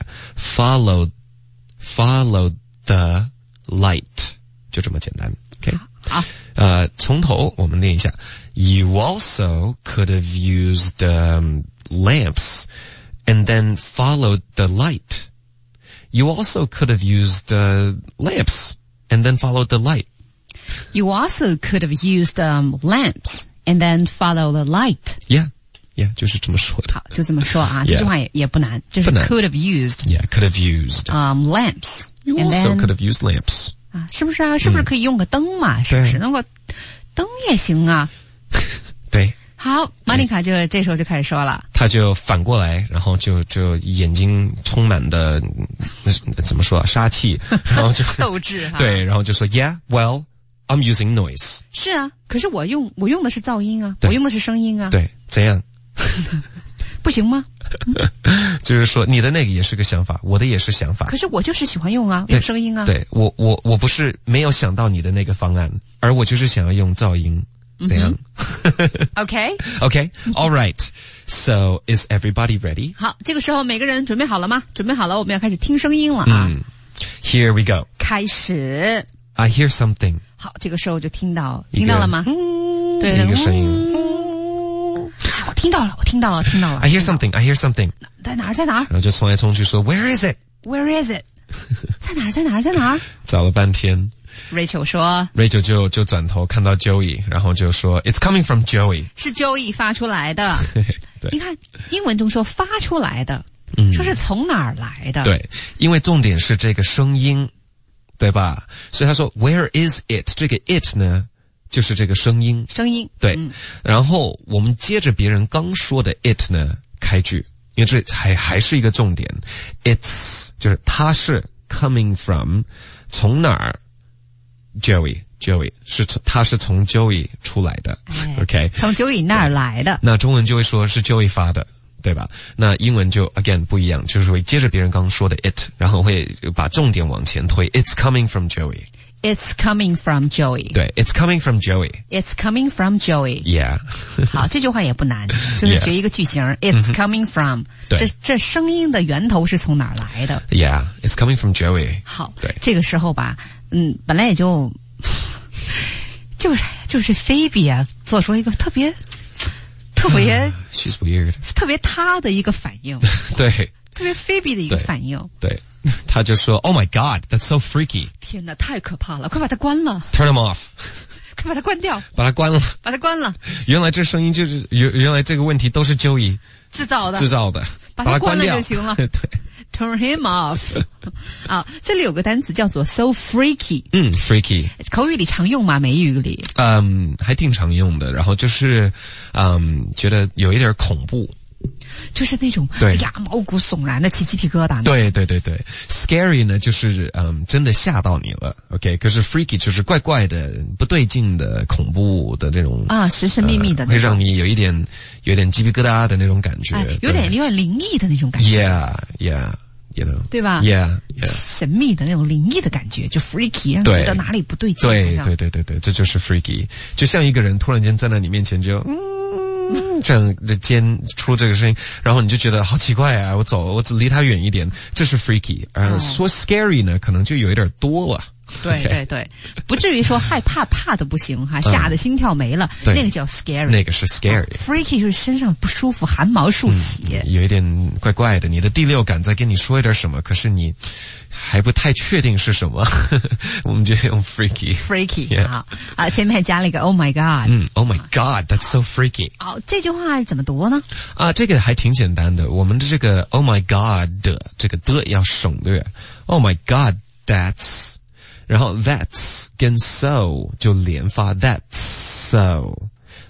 ，followed the light 就这么简单 ，OK？ 好， 从头我们练一下。You also could have used lamps and then followed the light. You also could have used lamps and then followed the light. You also could have used lamps and then follow the light. Yeah, 就是这么说的。 好，就这么说啊，这句话也不难，这是 could have used. Yeah, could have used. Lamps. You and also then, could have used lamps. 啊，是不是啊？是不是可以用个灯嘛？是不是？那么灯也行啊。 对。 好，玛丽卡就这时候就开始说了， 他就反过来，然后就眼睛充满的怎么说啊，杀气，然后就斗志哈。 对，然后就说 Yeah, well, I'm using noise. 是啊，可是我用的是噪音啊，我用的是声音啊。 对，怎样？ 不行吗？ 就是说你的那个也是个想法，我的也是想法。 可是我就是喜欢用啊，用声音啊。 对，我不是没有想到你的那个方案，而我就是想要用噪音。怎样 ？Okay, all right. So is everybody ready? 好，这个时候每个人准备好了吗？准备好了，我们要开始听声音了啊。 Here we go. 开始。 I hear something. 好，这个时候就听到了吗？对， 一个声音。 我听到了。 I hear something. 在哪儿？ 然后就冲来冲去说 Where is it? 在哪儿？ 找了半天。 Rachel 说 ，Rachel 就转头看到 Joey， 然后就说 It's coming from Joey， 是 Joey 发出来的。 对， 你看英文中说发出来的，说是从哪儿来的？ 对，因为重点是这个声音，对吧？所以他说 Where is it？ 这个 it 呢，就是这个声音。对，然后我们接着别人刚说的 it 呢开句，因为这还是一个重点 ，it's 就是它是 coming from 从哪儿 ？Joey 他是从 Joey 出来的 ，OK？ 从 Joey 那儿来的。 那中文就会说是 Joey 发的，对吧？那英文就 again 不一样，就是会接着别人刚说的 it， 然后会把重点往前推 ，It's coming from Joey。It's coming from Joey。 对 ，It's coming from Joey。It's coming from Joey。Yeah 。 好， 这句话也不难，就是学一个句型。It's coming from。这声音的源头是从哪儿来的 ？Yeah，It's coming from Joey。 好， 对， 这个时候吧，本来也就是菲比啊，做出一个特别 ，She's weird， 特别她的一个反应。 对， 特别菲比的一个反应。 对。他就说 Oh my God, that's so freaky. 天哪，太可怕了，快把它关了。 Turn them off. 快把它关掉。 把它关了。原来这声音就是原来这个问题都是 Joey 制造的。把它关了就行了。 对。 Turn him off. 啊，这里有个单词叫做 so freaky. Freaky. 口语里常用吗？美语里？ 还挺常用的。然后就是觉得有一点恐怖。 就是那种哎呀毛骨悚然的起鸡皮疙瘩。 对 ，scary 呢就是真的吓到你了 ，OK。可是 freaky 就是怪怪的、不对劲的、恐怖的那种啊，神秘的那种， 会让你有点鸡皮疙瘩的那种感觉， 有点灵异的那种感觉。 Yeah, you know， 对吧 ？Yeah， 神秘的那种灵异的感觉，就 freaky， 让你觉得哪里不对劲。 对，这就是 freaky， 就像一个人突然间站在你面前就这样的尖出这个声音，然后你就觉得好奇怪啊！我离他远一点，这是 freaky。说 scary 呢，可能就有一点多了对对对，不至于说害怕的不行哈，吓得心跳没了，那个叫 scary， 那个是 scary。freaky 就是身上不舒服，汗毛竖起， 有一点怪怪的，你的第六感在跟你说一点什么，可是你还不太确定是什么，我们就用 freaky。 啊，前面还加了一个 Oh my God。Oh my God, that's so freaky。 这句话怎么读呢？ 这个还挺简单的，我们的这个 Oh my God 的这个的要省略。Oh my God, that's。然后 that's 跟 so 就连发 that's so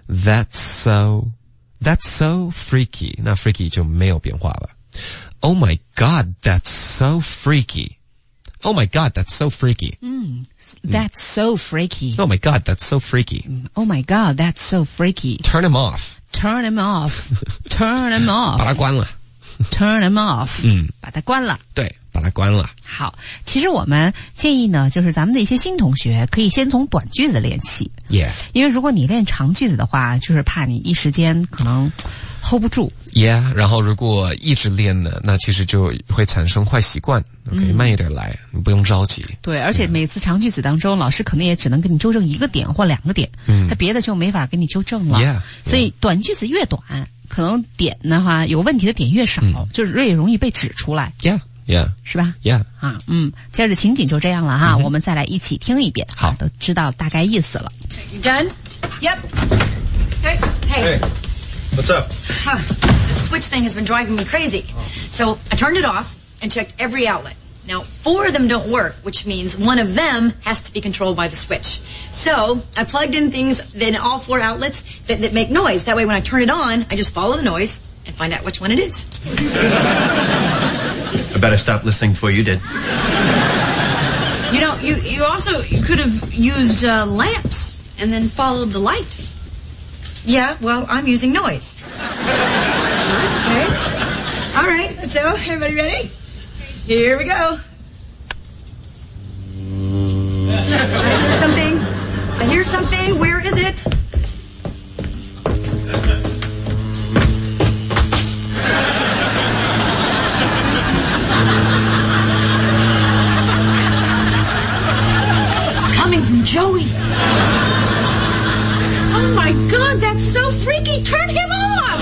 freaky， 那 freaky 就没有变化了。Oh my God, that's so freaky. Oh my God, that's so freaky. That's so freaky. Oh my God, that's so freaky. Oh my God, that's so freaky. Turn him off. Turn him off. Turn him off. 把他关了。 Turn him off. 把他关了。 对，把它关了。 好，其实我们建议呢，就是咱们的一些新同学可以先从短句子练起。因为如果你练长句子的话，就是怕你一时间可能 hold 不住。 然后如果一直练呢，那其实就会产生坏习惯。OK， 慢一点来，你不用着急。 对，而且每次长句子当中，老师可能也只能给你纠正一个点或两个点，他别的就没法给你纠正了。所以短句子越短，可能点的话有问题的点越少，就是越容易被指出来。是吧？接着情景就这样了哈，我们再来一起听一遍，好，都知道大概意思了。 You done? Yep. Hey. What's up? The switch thing has been driving me crazy. So I turned it off and checked every outlet. Now, 4 of them don't work, which means one of them has to be controlled by the switch. So I plugged in things in all 4 outlets that make noise. That way when I turn it on, I just follow the noise and find out which one it is. I better stop listening before you did. You know, you also could have used lamps and then followed the light. Yeah, well, I'm using noise. Okay. All right, so everybody ready? Here we go. I hear something. Where is it? From Joey. Oh my God, that's so freaky. Turn him off.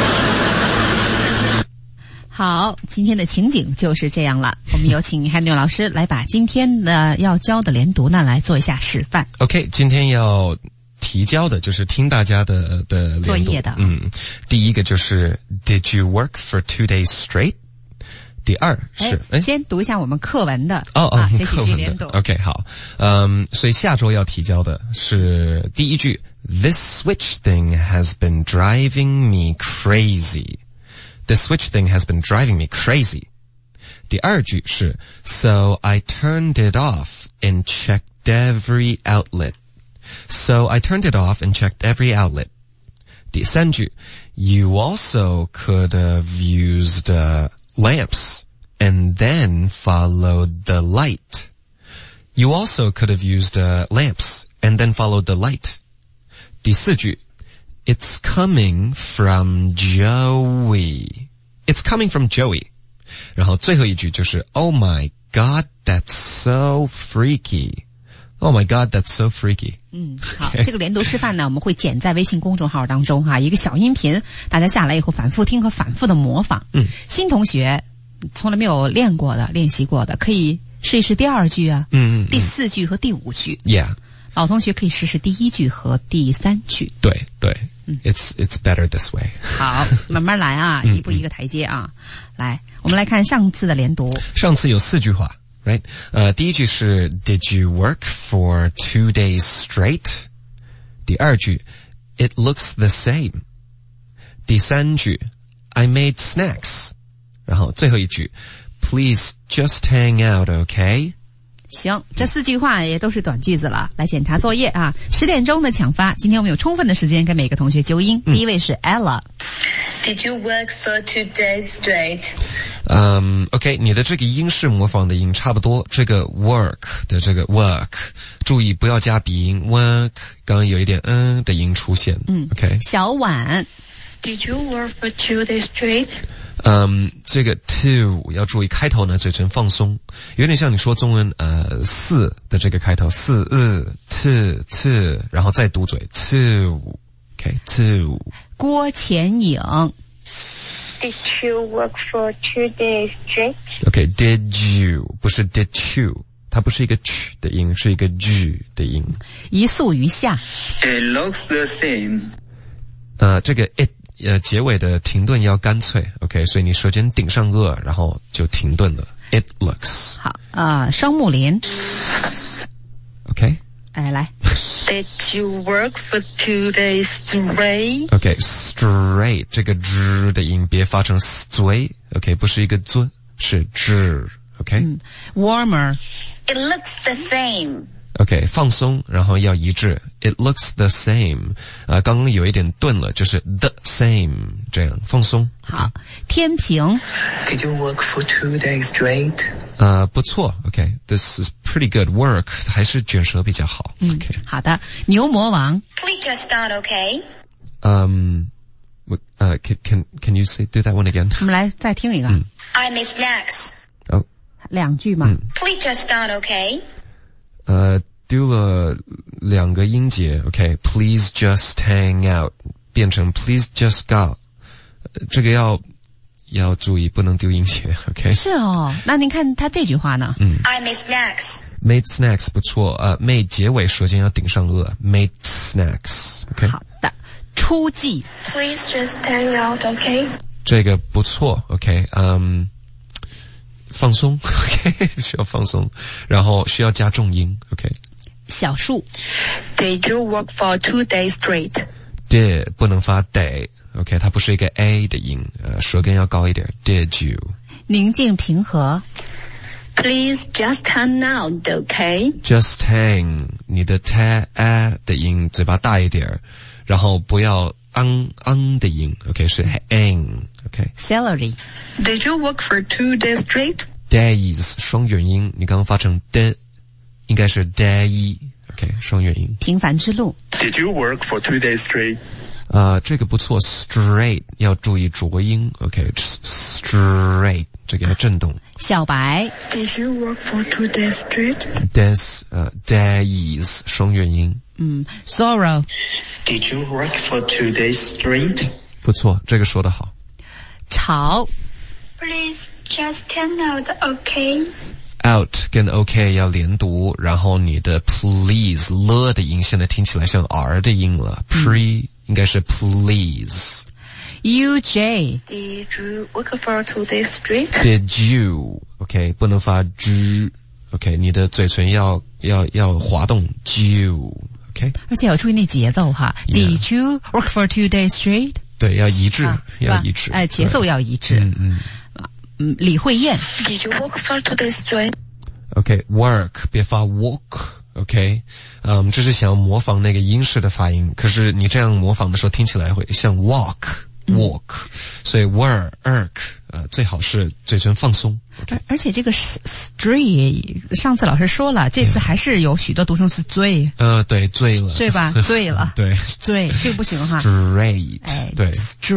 好，今天的情景就是这样了。我们有请 Henry 老师来把今天的要教的连读呢来做一下示范。 OK， 今天要提交的就是听大家的连读作业的。 第一个就是 Did you work for 2 days straight？第二是先读一下我们课文的这几句连读。 OK， 好，所以下周要提交的是第一句 This switch thing has been driving me crazy. This switch thing has been driving me crazy. 第二句是 So I turned it off and checked every outlet. So I turned it off and checked every outlet. 第三句 You also could have used lamps and then followed the light. You also could have used lamps and then followed the light. 第四句 It's coming from Joey. It's coming from Joey. 然后最后一句就是 Oh my God, that's so freaky. Oh my God, that's so freaky. 好，这个连读示范呢，我们会剪在微信公众号当中哈，一个小音频，大家下来以后反复听和反复的模仿。新同学从来没有练过的、练习过的，可以试一试第二句啊，第4句和第5句。老同学可以试试第1句和第3句。 对对，It's better this way. 好，慢慢来啊，一步一个台阶啊。来，我们来看上次的连读。 上次有4句话。Right? 第一句是 Did you work for 2 days straight? 第二句 It looks the same. 第三句 I made snacks. 然后最后一句 Please just hang out, okay? 行，这4句话也都是短句子了。来检查作业啊，10点钟的抢发。今天我们有充分的时间跟每个同学纠音。第一位是 Ella。Did you work for 2 days straight? OK， 你的这个音是模仿的音差不多。这个 work 的这个 work， 注意不要加鼻音 work， 刚刚有一点的音出现。OK。 小婉。 Did you work for 2 days straight? 这个 to 要注意开头呢，嘴唇放松，有点像你说中文四的这个开头四to，然后再嘟嘴 to，OK to。 郭前颖 Did you work for 2 days straight? OK did you 不是 did you， 它不是一个 ch 的音，是一个 g 的音。 一宿余下 It looks the same. 这个 it结尾的停顿要干脆 ，OK， 所以你舌尖顶上颚，然后就停顿了。It looks 好双木林 ，OK， 来 Did you work for 2 days straight? OK straight 这个 z 的音别发成 straight， OK， 不是一个 z， 是 z，OK， warmer It looks the same. OK 放松，然后要一致。It looks the same， 刚刚有一点顿了，就是 the same 这样放松。 好，天平 Did you work for 2 days straight? 不错 ，OK，this is pretty good work， 还是卷舌比较好。OK， 好的，牛魔王 Please just start, okay? Can you do that one again？ 我们来再听一个 I miss snacks. 两句嘛 Please just start, okay? 丢了2个音节 ，OK， please just hang out 变成 please just go， 这个要注意，不能丢音节 ，OK。 是哦，那您看他这句话呢 I miss snacks. made snacks 不错，made 结尾舌尖要顶上颚 ，made snacks，OK。 好的，出季 Please just hang out, okay? 这个不错 ，OK， 放松 ，OK， 需要放松，然后需要加重音 ，OK。 小树 Did you work for 2 days straight? did 不能发 day，OK， 它不是一个 a 的音，舌根要高一点 ，did you。 宁静平和 Please just hang out, okay? Just hang 你的 ta a 的音嘴巴大一点，然后不要的音 ，OK 是 hang，OK。 celery Did you work for 2 days straight? days 双元音，你刚刚发成 de， 应该是 day，OK 双元音。 平凡之路 Did you work for 2 days straight? 这个不错 ，straight 要注意浊音 ，OK straight 这个要震动。 小白 Did you work for 2 days straight? days 双元音。 sorrow Did you work for 2 days straight? 不错，这个说得好。 潮 Please just hang out, okay? out 跟 OK 要连读，然后你的 please 了的音现在听起来像 R 的音了，pre 应该是 please。 UJ Did you work for 2 days straight? Did you OK 不能发 G OK 你的嘴唇要滑动 you OK 而且要注意那节奏哈 Did you work for 2 days straight? 对，要一致，要一致， 节奏要一致。李慧燕 Did you work for 2 days straight? OK work 别发 walk OK 这是想要模仿那个英式的发音，可是你这样模仿的时候听起来会像 walk，所以 work 最好是嘴唇放松。 而且这个 straight 上次老师说了，这次还是有许多读成是醉。 对，醉了， 对吧？醉了， 对， 醉，这个不行哈。 straight，对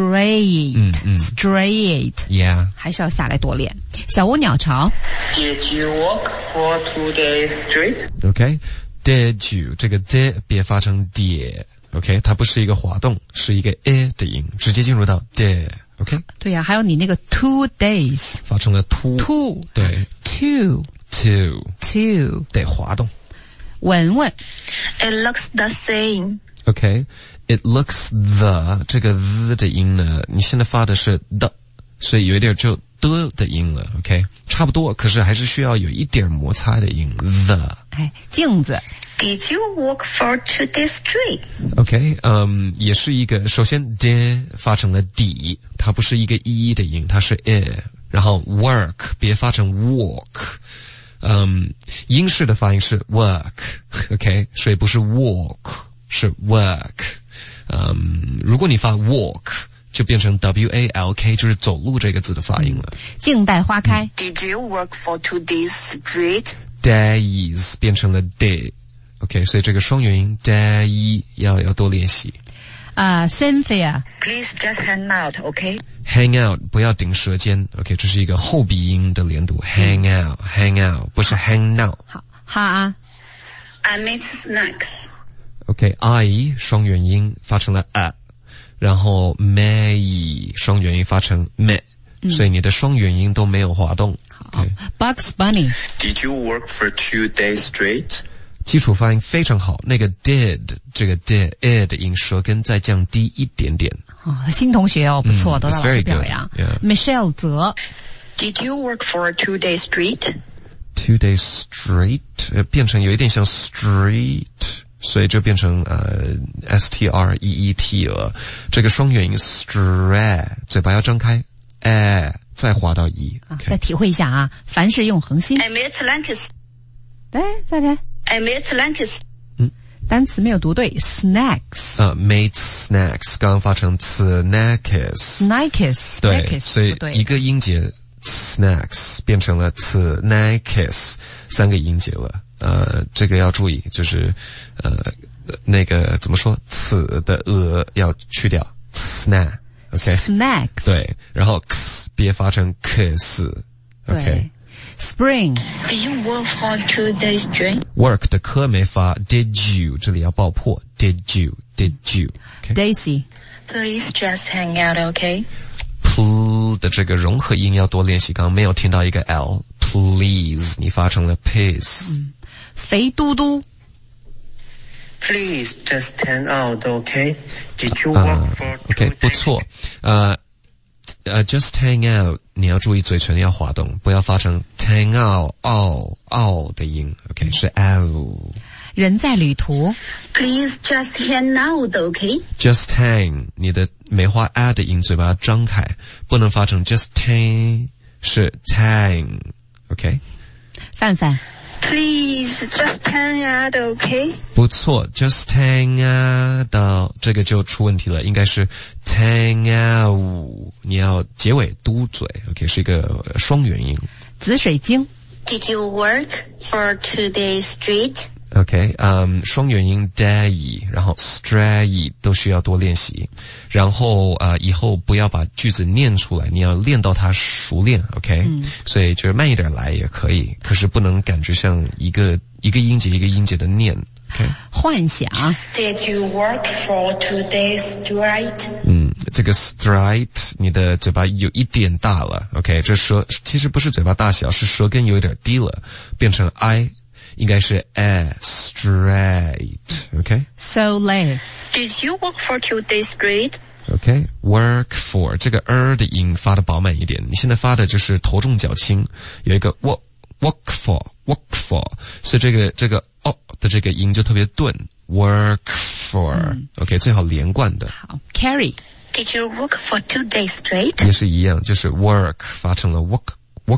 ，straight， ，yeah， 还是要下来多练。小蜗鸟巢 Did you work for 2 days straight? OK，did you 这个 d 别发成 d。OK， 它不是一个滑动，是一个 a 的音，直接进入到 d。OK， 对呀，还有你那个 2 days 发成了 two， 对 two 得滑动。 文文 It looks the same. OK，it looks the 这个 the 的音呢，你现在发的是的，所以有一点就的音了。OK， 差不多，可是还是需要有一点摩擦的音 the。 镜子 Did you work for 2 days straight? OK， 也是一个，首先 d 发成了 d， 它不是一个 e 的音，它是 e， 然后 work 别发成 walk， 英式的发音是 work，OK， 所以不是 walk， 是 work， 如果你发 walk 就变成 walk， 就是走路这个字的发音了。 静待花开 Did you work for 2 days straight? days 变成了 day。OK， 所以这个双元音 day 要多练习。 Cynthia Please just hang out, okay? Hang out 不要顶舌尖 OK 这是一个后鼻音的连读 hang out 不是 hang now 好哈 I made snacks. OK I 双元音发成了然后 may 双元音发成 me所以你的双元音都没有滑动。 好 Bugs Bunny Did you work for 2 days straight? 基础发音非常好，那个 did 这个 did 的音舌根再降低一点点。 新同学不错，得到老师表扬。Michelle 泽 Did you work for 2 days straight? 2 days straight 变成有一点像 street， 所以就变成street 了。这个双元音 straight 嘴巴要张开，再滑到再体会一下啊，凡是用横心。 I made snacks. 再来。 I made snacks. 单词没有读对 snacks made snacks 刚刚发成 snacks 对，所以一个音节 snacks 变成了 snacks 3个音节了。这个要注意，就是那个怎么说，此的要去掉 snack OK snacks 对，然后 x 别发成 kiss OK Spring Did you work for 2 days straight? Work 的科没发 Did you 这里要爆破 Did you okay? Daisy Please just hang out, okay? P 的这个融合音要多练习，刚刚没有听到一个 L Please 你发成了 peace 肥嘟嘟 Please just hang out, okay? Did you work for 2 OK days? 不错just hang out 你要注意嘴唇要滑动，不要发成 hang out 的音 OK 是 L 人在旅途 Please just hang out, okay? Just hang 你的梅花 的音嘴巴要张开，不能发成 just hang 是 tang OK 范范 Please just hang out, okay? 不错 just hang out 这个就出问题了，应该是 hang out 你要结尾嘟嘴 OK 是一个双元音。 紫水晶 Did you work for 2 days straight? OK 双元音 day 然后 stray 都需要多练习，然后以后不要把句子念出来，你要练到它熟练 OK 所以就是慢一点来也可以，可是不能感觉像一个音节一个音节的念 OK 幻想 Did you work for 2 days straight? 这个 straight 你的嘴巴有一点大了 OK 这舌其实不是嘴巴大小，是舌根有一点低了，变成 I应该是 straight OK So late Did you work for 2 days straight? OK work for 这个的音发的饱满一点，你现在发的就是头重脚轻，有一个 work for 所以这个的这个音就特别钝 work for OK 最好连贯的。 好 Carrie Did you work for 2 days straight? 也是一样，就是 work 发成了 work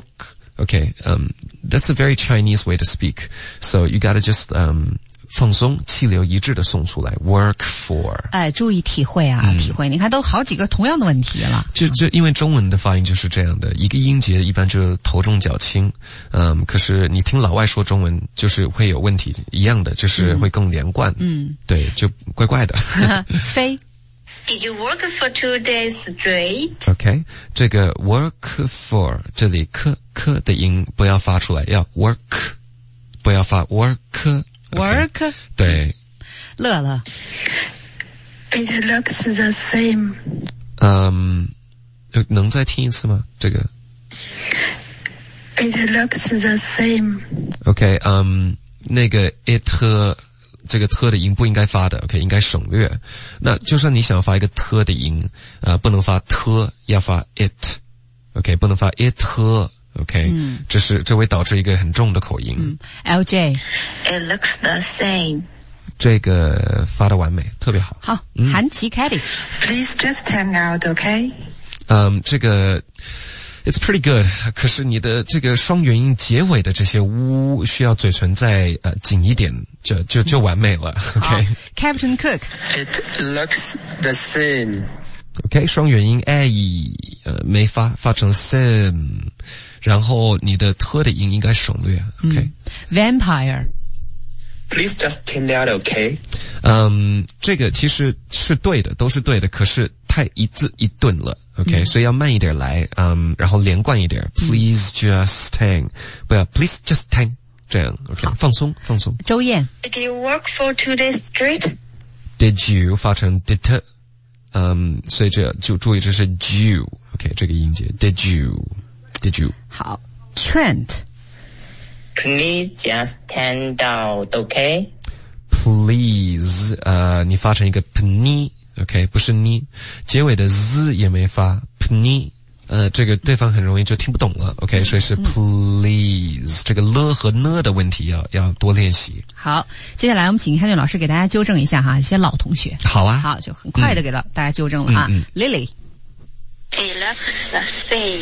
Okay, that's a very Chinese way to speak. So you gotta just, 放松，气流一致的送出来 work for. 注意体会啊，体会。你看都好几个同样的问题了。 就因为中文的发音就是这样的，一个音节一般就头重脚轻。可是你听老外说中文就是会有问题，一样的就是会更连贯。对，就怪怪的。 飞 Did you work for 2 days straight? OK 这个 work for 这里科的音不要发出来，要 work 不要发 work work 对乐乐 It looks the same. 能再听一次吗？这个 It looks the same. OK 那个 it 这个的音不应该发的 OK 应该省略。那就算你想发一个的音不能发要发 it OK 不能发 it OK 这会导致一个很重的口音。 LJ It looks the same. 这个发的完美，特别好。 好韩琦 Caddy Please just hang out, okay? 这个It's pretty good 可是你的这个双元音结尾的这些需要嘴唇再紧一点，就完美了 OK Captain Cook It looks the same. OK 双元音没发成 same， 然后你的的音应该省略 OK Vampire Please just hang out, okay? 这个其实是对的，都是对的，可是太一字一顿了 ，OK，所以要慢一点来，然后连贯一点。Please just hang，不要 Please just hang，这样 OK， 放松。 周燕 Did you work for 2 days straight? Did you 发成 did，所以这就注意这是 you，OK， 这个音节 Did you？ 好 Trent Please just hang out, okay? Please， 你发成一个 pni，OK， 不是你，结尾的 z 也没发 pni， 这个对方很容易就听不懂了 ，OK， 所以是 please， 这个 l 和 n 的问题要多练习。 好，接下来我们请Henry老师给大家纠正一下哈，一些老同学。 好啊， 好，就很快的给大家纠正了啊。Lily。It looks the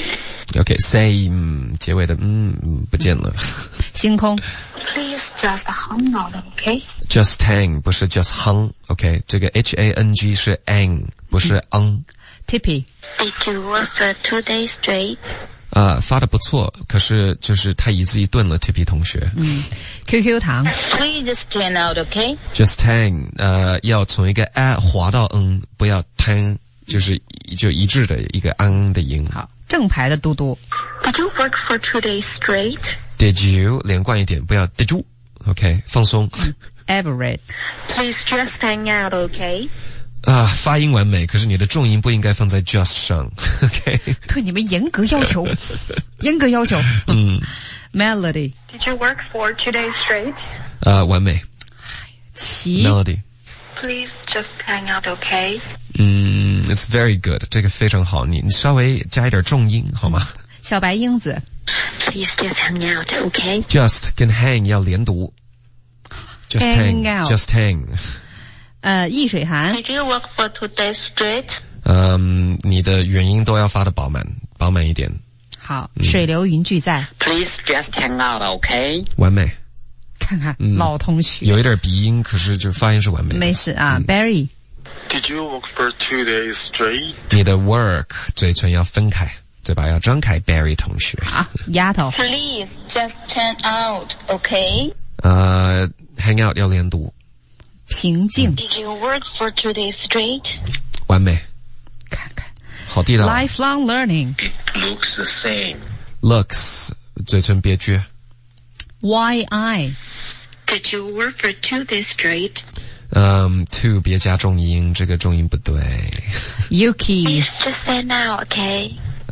same。OK，same， 结尾的不见了。 星空 Please just hang out, okay? Just hang 不是 just hang，OK， 这个 hang 是 ang 不是 Tippy Did you work for 2 days straight? 发的不错，可是就是太一字一顿了 Tippy 同学。 QQ 糖 Please just hang out, okay? Just hang 要从一个 a 滑到 n， 不要 tang， 就一致的一个 an 的音。 好，正牌的嘟嘟 Did you work for 2 days straight? Did you 连贯一点，不要 did you， OK， 放松。 Everett Please just hang out, okay? 发音完美，可是你的重音不应该放在 just 上 ，OK？ 对你们严格要求。Melody Did you work for 2 days straight? 完美。 齐 Melody Please just hang out, okay? It's very good， 这个非常好，你稍微加一点重音好吗？ 小白英子 Please just hang out, okay? Just 跟 hang 要连读。Just hang hang out Just hang。 易水寒 Did you work for 2 days straight? 你的元音都要发的饱满一点。 好，水流云俱在 Please just hang out, okay? 完美。 看看老同学有一点鼻音，可是就发音是完美的。 没事啊。Barry Did you work for 2 days straight? 你的 work 嘴唇要分开，嘴巴要张开 Barry 同学。 丫头 Please just hang out, okay? hang out 要连读。 平静 Did you work for 2 days straight? 完美。 看看好地道。 Lifelong learning It looks the same. Looks 嘴唇别撅。 YI Did you work for 2 days straight? to 别加重音，这个重音不对。 Yuki Please just hang out, okay?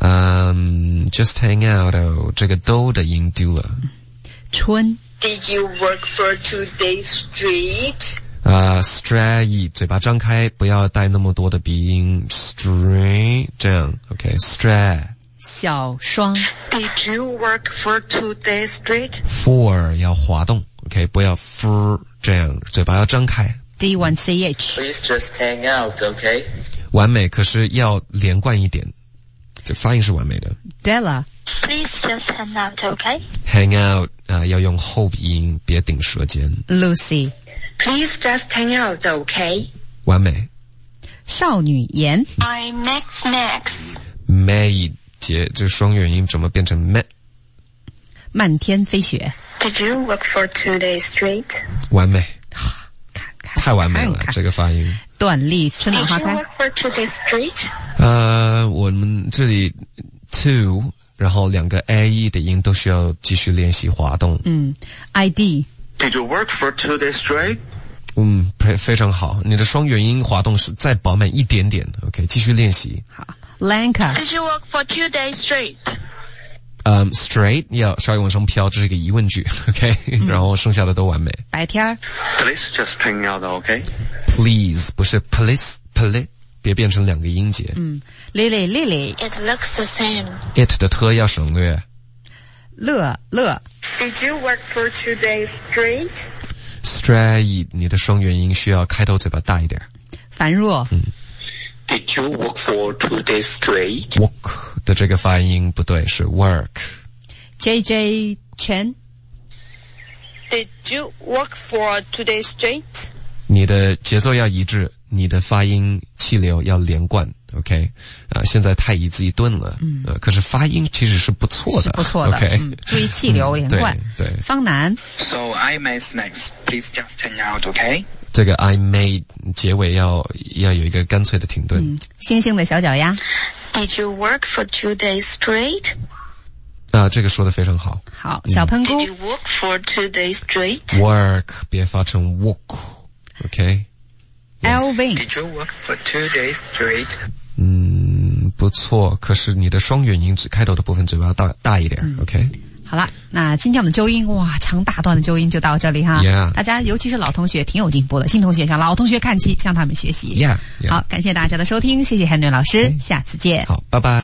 Just hang out 这个都的音丢了。 春 Did you work for 2 days straight? Stray 嘴巴张开，不要带那么多的鼻音。Stray 这样 OK Stray 小双 Did you work for 2 days straight? For 要滑动 OK 不要 for 这样，嘴巴要张开。 D1CH Please just hang out, okay? 完美，可是要连贯一点，这发音是完美的。 Della Please just hang out, okay? Hang out 要用后鼻音，别顶舌尖。 Lucy Please just hang out, okay? 完美。 少女颜 I'm Max. May 结这双元音怎么变成 me？ 漫天飞雪 Did you work for 2 days straight? 完美， 看看太完美了， 看看这个发音。 段丽春暖 Did 花 you 开 work for 2 days straight? 我们这里 to 然后两个 ae 的音都需要继续练习滑动。 ID Did you work for 2 days straight? 非常好，你的双元音滑动是再饱满一点点 OK 继续练习。 好 Lanka Did you work for 2 days straight? Straight 要稍微往上飘，这是一个疑问句 OK 然后剩下的都完美。 白天儿 Please just hang out, okay? Please 不是 please 别变成两个音节。 Lily It looks the same. it 的 t 要省略。 乐 Did you work for 2 days straight? Stray 你的双元音需要开头嘴巴大一点。 樊若 Did you work for 2 days straight? Work 的这个发音不对，是 work。 JJ Chen Did you work for 2 days straight? 你的节奏要一致， 你的发音气流要连贯 ，OK？ 现在太一字一顿了，可是发音其实是不错的， 是不错的 ，OK？ 注意气流连贯。 对。 方南 So I made snacks. Please just turn out, okay? 这个 I made 结尾要有一个干脆的停顿。 星星的小脚丫 Did you work for 2 days straight? 这个说得非常好。 好，小喷菇 Did you work for 2 days straight? Work 别发成 walk，OK？Elvin Did you work for 2 days straight? 不错，可是你的双元音开头的部分嘴巴要大一点，OK？ 好了，那今天我们纠音长大段的纠音就到这里哈。 Yeah. 大家尤其是老同学挺有进步的，新同学向老同学看齐，向他们学习。 Yeah. 好，感谢大家的收听，谢谢 Henry 老师，下次见。 好，拜拜。